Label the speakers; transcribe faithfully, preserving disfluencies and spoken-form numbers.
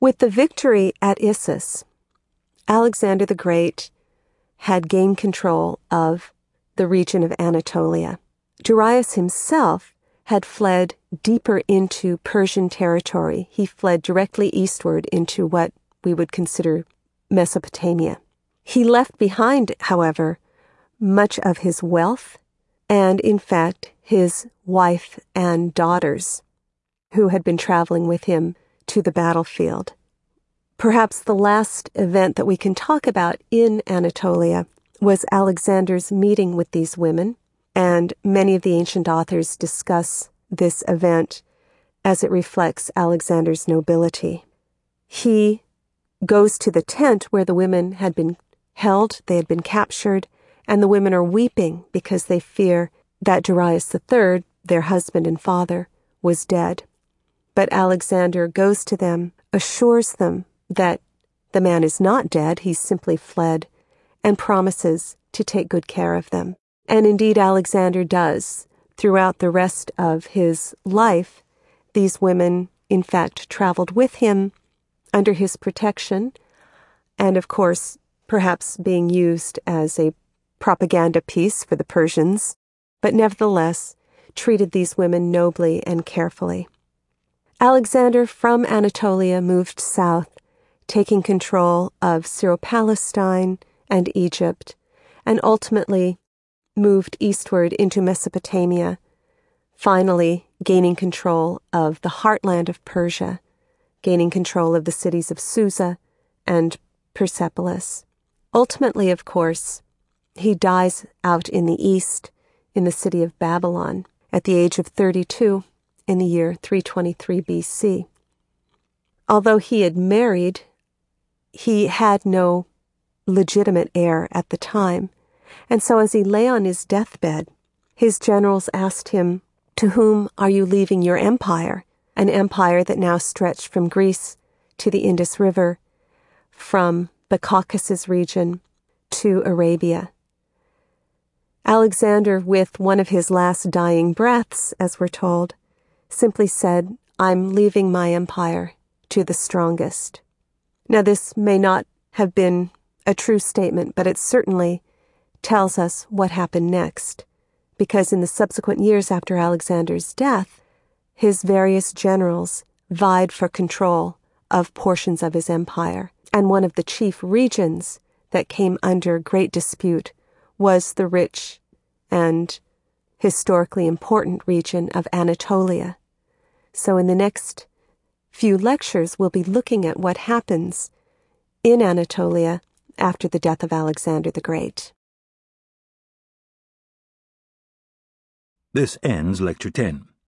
Speaker 1: With the victory at Issus, Alexander the Great had gained control of the region of Anatolia. Darius himself had fled deeper into Persian territory. He fled directly eastward into what we would consider Mesopotamia. He left behind, however, much of his wealth and, in fact, his wife and daughters, who had been traveling with him to the battlefield. Perhaps the last event that we can talk about in Anatolia was Alexander's meeting with these women, and many of the ancient authors discuss this event as it reflects Alexander's nobility. He goes to the tent where the women had been held, they had been captured, and the women are weeping because they fear that Darius the Third, their husband and father, was dead. But Alexander goes to them, assures them that the man is not dead, he's simply fled, and promises to take good care of them. And indeed Alexander does. Throughout the rest of his life, these women, in fact, traveled with him under his protection, and of course, perhaps being used as a propaganda piece for the Persians, but nevertheless treated these women nobly and carefully. Alexander from Anatolia moved south, taking control of Syro-Palestine and Egypt, and ultimately moved eastward into Mesopotamia, finally gaining control of the heartland of Persia, gaining control of the cities of Susa and Persepolis. Ultimately, of course, he dies out in the east in the city of Babylon at the age of thirty-two in the year three twenty-three B C. Although he had married, he had no legitimate heir at the time, and so as he lay on his deathbed, his generals asked him, "To whom are you leaving your empire?" An empire that now stretched from Greece to the Indus River, from the Caucasus region to Arabia. Alexander, with one of his last dying breaths, as we're told, simply said, "I'm leaving my empire to the strongest." Now, this may not have been a true statement, but it certainly tells us what happened next, because in the subsequent years after Alexander's death, his various generals vied for control of portions of his empire, and one of the chief regions that came under great dispute was the rich and historically important region of Anatolia. So in the next few lectures, we'll be looking at what happens in Anatolia after the death of Alexander the Great.
Speaker 2: This ends Lecture ten.